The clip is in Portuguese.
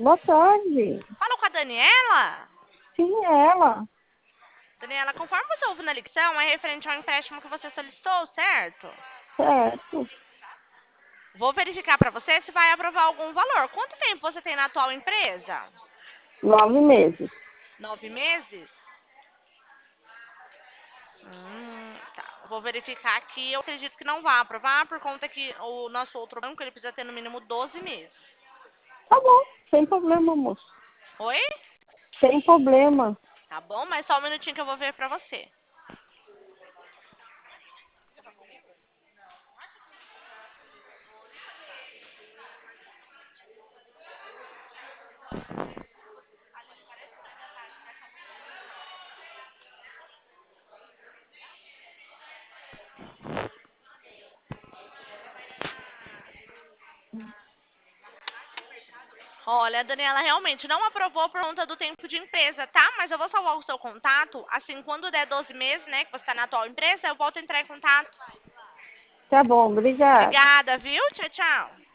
Boa tarde. Fala com a Daniela. Sim, é ela. Daniela, conforme você ouve na ligação, é referente ao empréstimo que você solicitou, certo? Certo. Vou verificar para você se vai aprovar algum valor. Quanto tempo você tem na atual empresa? 9 meses. 9 meses? Tá. Vou verificar aqui. Eu acredito que não vai aprovar por conta que o nosso outro banco ele precisa ter no mínimo 12 meses. Tá bom, sem problema, moço. Oi? Sem problema. Tá bom, mas só um minutinho que eu vou ver para você. Olha, Daniela, realmente não aprovou por conta do tempo de empresa, tá? Mas eu vou salvar o seu contato. Assim, quando der 12 meses, né, que você está na atual empresa, eu volto a entrar em contato. Tá bom, obrigada. Obrigada, viu? Tchau, tchau.